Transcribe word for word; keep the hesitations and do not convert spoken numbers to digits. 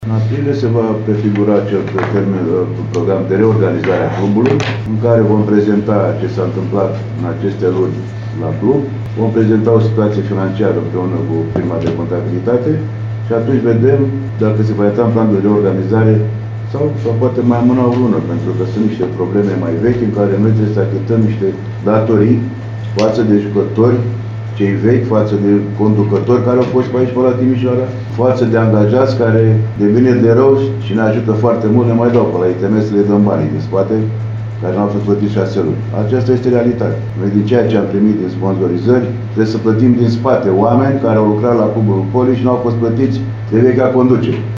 În aprilie se va prefigura cel termen, program de reorganizare a clubului, în care vom prezenta ce s-a întâmplat în aceste luni la club, vom prezenta o situație financiară împreună cu firma de contabilitate și atunci vedem dacă se va intra în plan de reorganizare sau, sau poate mai amâna o lună, pentru că sunt niște probleme mai vechi în care noi trebuie să achităm niște datorii față de jucători, cei vechi, față de conducători care au fost pe aici, pe la Timișoara, față de angajați care devine de rău și ne ajută foarte mult, ne mai dau pe la I T M să le dăm banii din spate, care nu au fost plătiți șase luni. Aceasta este realitatea. Noi din ceea ce am primit din sponsorizări, trebuie să plătim din spate oameni care au lucrat la Clubul Poli și nu au fost plătiți de vechea conducere.